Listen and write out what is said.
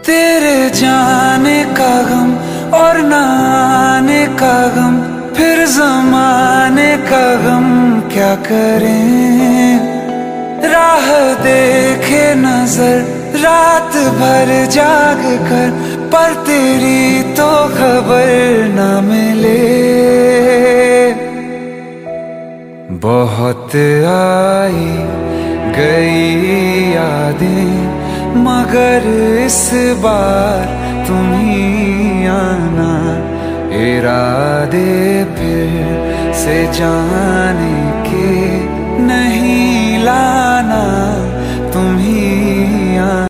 तेरे जाने का गम और ना आने का गम, फिर जमाने का गम क्या करें। राह देखे नजर रात भर जाग कर, पर तेरी तो खबर ना मिले। बहुत आई गई यादें, मगर इस बार तुम ही आना। इरादे फिर से जाने के नहीं लाना, तुम ही आना।